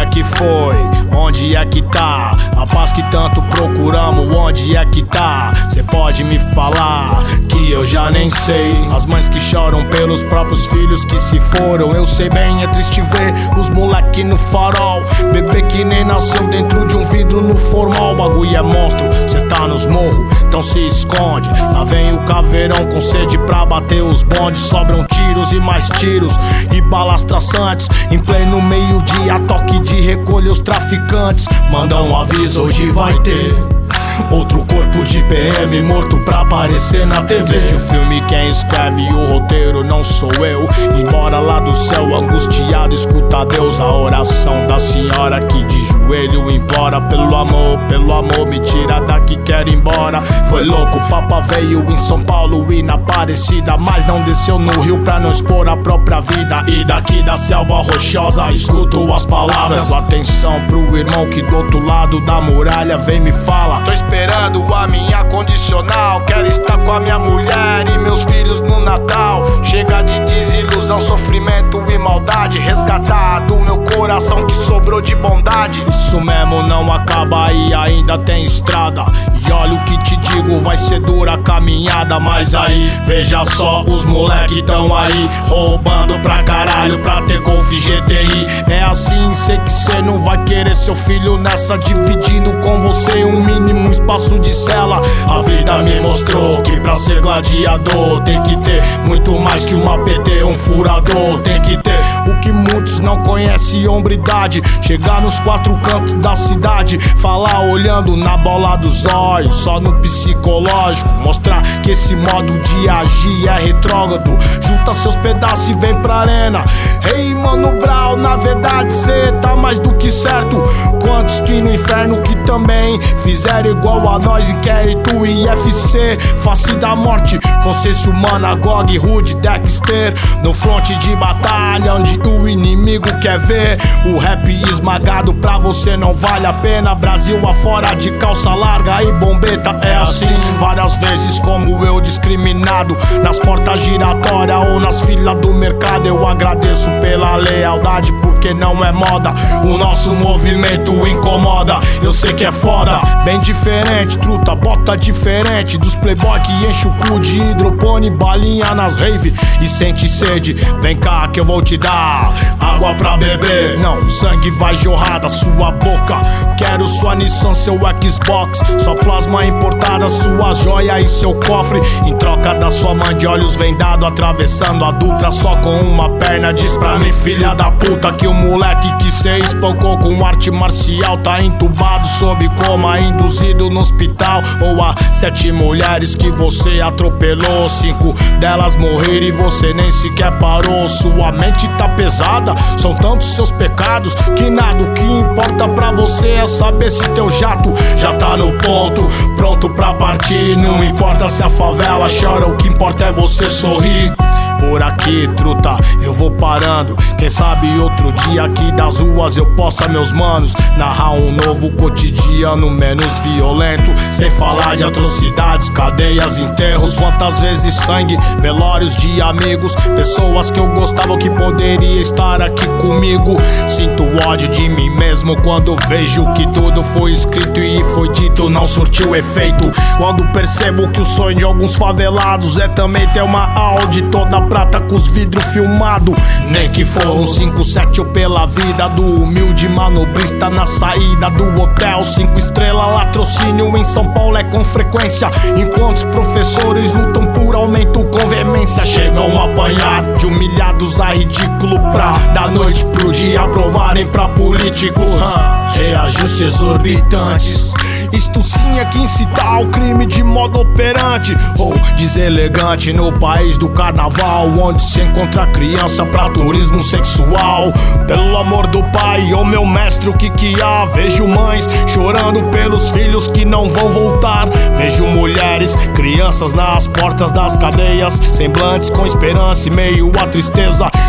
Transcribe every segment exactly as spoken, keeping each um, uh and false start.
é que foi? Onde é que tá? A paz que tanto procuramos, onde é que tá? Cê pode me falar que eu já nem sei. As mães que choram pelos próprios filhos que se foram. Eu sei bem, é triste ver os moleque no farol. Bebê que nem nasceu dentro de um vidro no formal. O bagulho é monstro, cê tá nos morros, então se esconde. Lá vem o caveirão com sede pra bater os bondes. Sobram tiros e mais tiros e balas traçantes. Em pleno meio-dia, toque de recolher os traficantes. Manda um aviso, hoje vai ter outro corpo de P M morto pra aparecer na T V. Este o filme quem escreve o roteiro não sou eu. Embora lá do céu angustiado escuta Deus. A oração da senhora que de joelho implora pelo amor, pelo amor me tira daqui, quero ir embora. Foi louco, Papa veio em São Paulo e na Aparecida, mas não desceu no Rio pra não expor a própria vida. E daqui da selva rochosa escuto as palavras. Atenção pro irmão que do outro lado da muralha vem me fala. Tô esperando a minha condicional, quero estar com a minha mulher e meus filhos no Natal. Chega de desilusão, sofrimento e maldade. Resgatar do meu coração que sobrou de bondade. Isso mesmo, não acaba aí, ainda tem estrada. E olha o que te digo, vai ser dura a caminhada. Mas aí, veja só, os moleque tão aí roubando pra caralho pra ter Golf G T I. É assim, sei que cê não vai querer seu filho nessa, dividindo com você um mínimo espaço de cela. A vida me mostrou que pra ser gladiador tem que ter muito mais que uma P T, um furador. Tem que ter o que muitos não conhecem, hombridade. Chegar nos quatro cantos da cidade, falar olhando na bola dos olhos, só no psicológico. Mostrar que esse modo de agir é retrógrado. Junta seus pedaços e vem pra arena. Ei, Mano Brown, na verdade cê tá mais do que certo. Quantos que no inferno que também fizeram igual a nós, inquérito I F C, face da morte, consciência humana, Gog, Rude, Dexter. No fronte de batalha, onde o inimigo quer ver o rap esmagado, pra você não vale a pena. Brasil afora de calça larga e bombeta. É assim, várias vezes como eu discriminado nas portas giratórias ou nas filas do mercado. Eu agradeço pela lealdade, porque não é moda. O nosso movimento incomoda. Eu sei que é foda, bem diferente, truta, bota diferente dos playboy que enche o cu de hidropone, balinha nas rave e sente sede. Vem cá que eu vou te dar água pra beber. Não, sangue vai jorrar da sua boca. Quero sua Nissan, seu Xbox, sua plasma importada, sua joia e seu cofre. Em troca da sua mãe de olhos vendado, atravessando a Dutra só com uma perna. Diz pra mim, filha da puta, que o moleque que cê espancou com arte marcial tá entubado sob coma, induzido no hospital. Ou há sete mulheres que você atropelou, cinco delas morreram e você nem sequer parou. Sua mente tá pesada, são tantos seus pecados que nada, o que importa pra você é saber se teu jato já tá no ponto, pronto pra partir. Não importa se a favela chora, o que importa é você sorrir. Por aqui, truta, eu vou parando. Quem sabe outro dia aqui das ruas eu possa, meus manos, narrar um novo cotidiano menos violento. Sem falar de atrocidades, cadeias, enterros. Quantas vezes sangue, velórios de amigos, pessoas que eu gostava que poderia estar aqui comigo. Sinto ódio de mim mesmo quando vejo que tudo foi escrito e foi dito não surtiu efeito. Quando percebo que o sonho de alguns favelados é também ter uma Audi toda prata com os vidros filmado. Nem que for um cinco sete ou pela vida do humilde manobrista na saída do hotel cinco estrelas. Latrocínio em São Paulo é com frequência, enquanto os professores lutam por aumento com veemência. Chegam a apanhar de humilhados a ridículo pra da noite pro dia aprovarem pra políticos. Reajustes exorbitantes, isto sim é que incitar ao crime de modo operante ou deselegante no país do carnaval, onde se encontra criança pra turismo sexual. Pelo amor do pai, ô meu mestre, o que que há? Vejo mães chorando pelos filhos que não vão voltar. Vejo mulheres, crianças nas portas das cadeias, semblantes com esperança e meio a tristeza.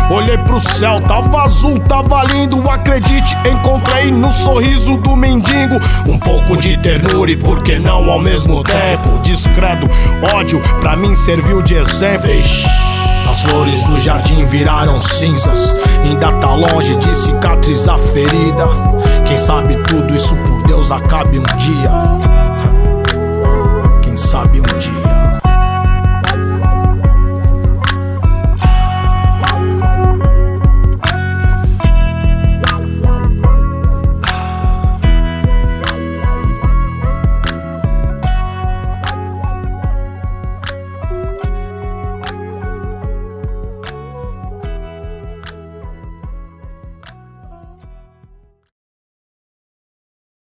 Olhei pro céu, tava azul, tava lindo. Acredite, encontrei no sorriso do mendigo um pouco de ternura e por que não ao mesmo tempo descredo ódio, pra mim serviu de exemplo. As flores do jardim viraram cinzas, ainda tá longe de cicatrizar a ferida. Quem sabe tudo isso por Deus acabe um dia. Quem sabe um dia.